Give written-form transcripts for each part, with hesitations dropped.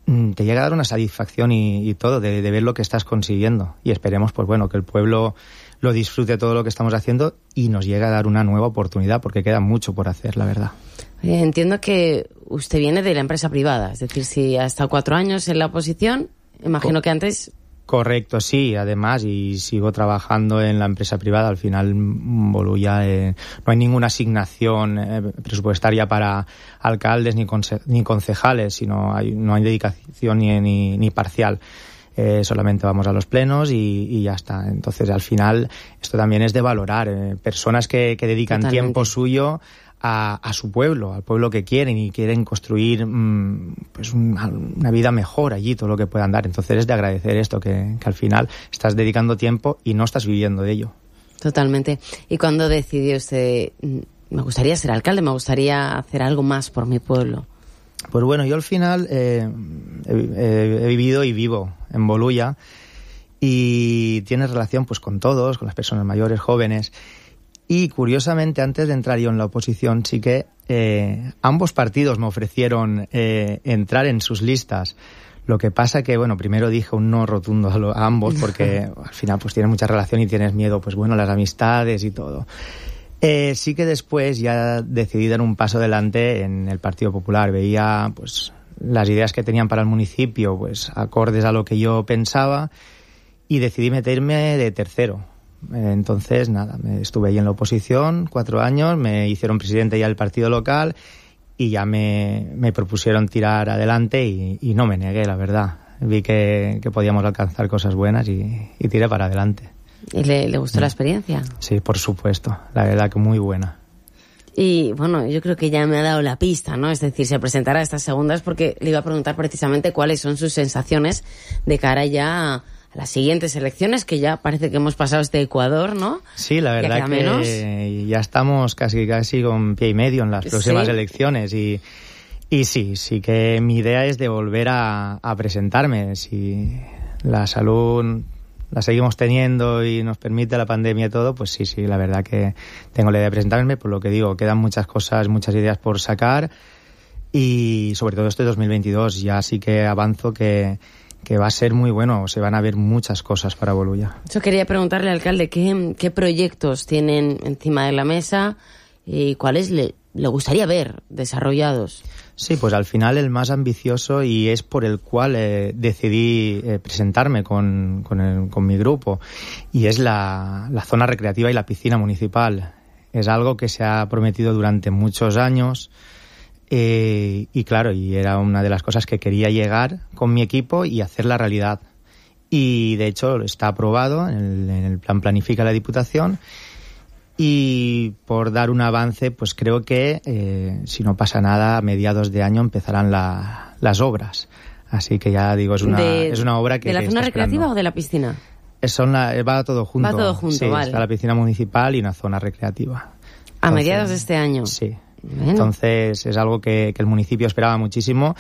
te llega a dar una satisfacción y todo de ver lo que estás consiguiendo. Y esperemos, pues bueno, que el pueblo lo disfrute todo lo que estamos haciendo y nos llegue a dar una nueva oportunidad, porque queda mucho por hacer, la verdad. Entiendo que usted viene de la empresa privada, es decir, si ha estado 4 años en la oposición, imagino que antes... Correcto, sí, además, y sigo trabajando en la empresa privada. Al final, Bolulla, no hay ninguna asignación presupuestaria para alcaldes ni concejales, sino no hay dedicación ni parcial. Solamente vamos a los plenos y ya está. Entonces, al final, esto también es de valorar. Personas que dedican Totalmente. tiempo suyo a su pueblo, al pueblo que quieren y quieren construir pues una vida mejor allí, todo lo que puedan dar. Entonces es de agradecer esto, que al final estás dedicando tiempo y no estás viviendo de ello. Totalmente. ¿Y cuándo decidió usted, me gustaría ser alcalde, me gustaría hacer algo más por mi pueblo? Pues bueno, yo al final he vivido y vivo en Bolulla y tiene relación pues con todos, con las personas mayores, jóvenes. Y curiosamente, antes de entrar yo en la oposición, sí que ambos partidos me ofrecieron entrar en sus listas. Lo que pasa que, bueno, primero dije un no rotundo a ambos, porque al final pues tienes mucha relación y tienes miedo, pues bueno, las amistades y todo. Sí que después ya decidí dar un paso adelante en el Partido Popular. Veía pues las ideas que tenían para el municipio, pues acordes a lo que yo pensaba, y decidí meterme de tercero. Entonces, nada, estuve ahí en la oposición 4 años, me hicieron presidente ya del partido local y ya me propusieron tirar adelante y no me negué, la verdad. Vi que podíamos alcanzar cosas buenas y tiré para adelante. ¿Y le gustó la experiencia? Sí, por supuesto, la verdad que muy buena. Y bueno, yo creo que ya me ha dado la pista, ¿no? Es decir, se presentará a estas segundas porque le iba a preguntar precisamente cuáles son sus sensaciones de cara ya a las siguientes elecciones, que ya parece que hemos pasado este Ecuador, ¿no? Sí, la verdad que ya estamos casi con pie y medio en las próximas elecciones y sí que mi idea es de volver a presentarme. Si la salud la seguimos teniendo y nos permite la pandemia y todo, pues sí, la verdad que tengo la idea de presentarme, por lo que digo, quedan muchas cosas, muchas ideas por sacar y sobre todo este 2022 ya sí que avanzo que va a ser muy bueno, se van a ver muchas cosas para Bolulla. Yo quería preguntarle, alcalde, ¿qué proyectos tienen encima de la mesa y cuáles le gustaría ver desarrollados? Sí, pues al final el más ambicioso y es por el cual decidí presentarme con mi grupo, y es la zona recreativa y la piscina municipal. Es algo que se ha prometido durante muchos años. Y claro, y era una de las cosas que quería llegar con mi equipo y hacerla realidad. Y de hecho está aprobado en el plan Planifica la Diputación. Y por dar un avance, pues creo que si no pasa nada, a mediados de año empezarán las obras. Así que ya digo, es una obra que... ¿De la zona recreativa o de la piscina? Va todo junto. Va todo junto, sí, vale. Está la piscina municipal y una zona recreativa. A mediados de este año. Sí. Bueno. Entonces es algo que el municipio esperaba muchísimo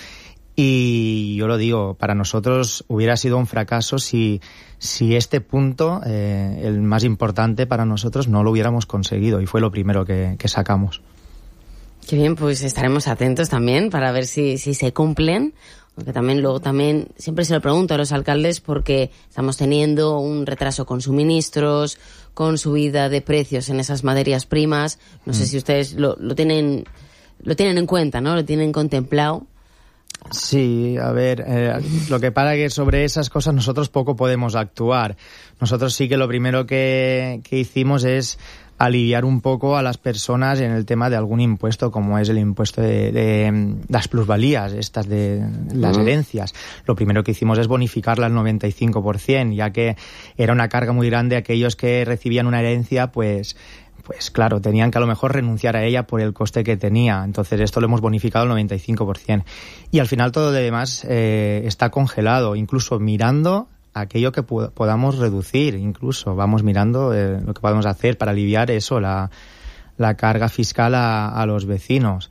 y yo lo digo, para nosotros hubiera sido un fracaso si este punto, el más importante para nosotros, no lo hubiéramos conseguido, y fue lo primero que sacamos. Qué bien, pues estaremos atentos también para ver si se cumplen. Aunque también siempre se lo pregunto a los alcaldes porque estamos teniendo un retraso con suministros, con subida de precios en esas materias primas. No sé si ustedes lo tienen en cuenta, ¿no? Lo tienen contemplado. Sí, a ver, lo que pasa es que sobre esas cosas nosotros poco podemos actuar. Nosotros sí que lo primero que hicimos es aliviar un poco a las personas en el tema de algún impuesto, como es el impuesto de las plusvalías, estas de las herencias. Lo primero que hicimos es bonificarla al 95%, ya que era una carga muy grande. Aquellos que recibían una herencia, pues claro, tenían que a lo mejor renunciar a ella por el coste que tenía. Entonces esto lo hemos bonificado al 95%. Y al final todo lo demás está congelado, incluso mirando aquello que podamos reducir. Incluso vamos mirando lo que podemos hacer para aliviar eso, la carga fiscal a los vecinos.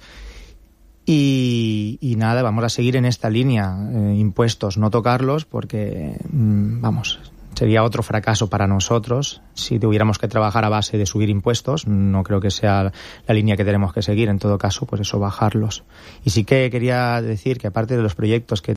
Y nada, vamos a seguir en esta línea. Impuestos, no tocarlos porque, sería otro fracaso para nosotros si tuviéramos que trabajar a base de subir impuestos. No creo que sea la línea que tenemos que seguir. En todo caso, pues eso, bajarlos. Y sí que quería decir que aparte de los proyectos que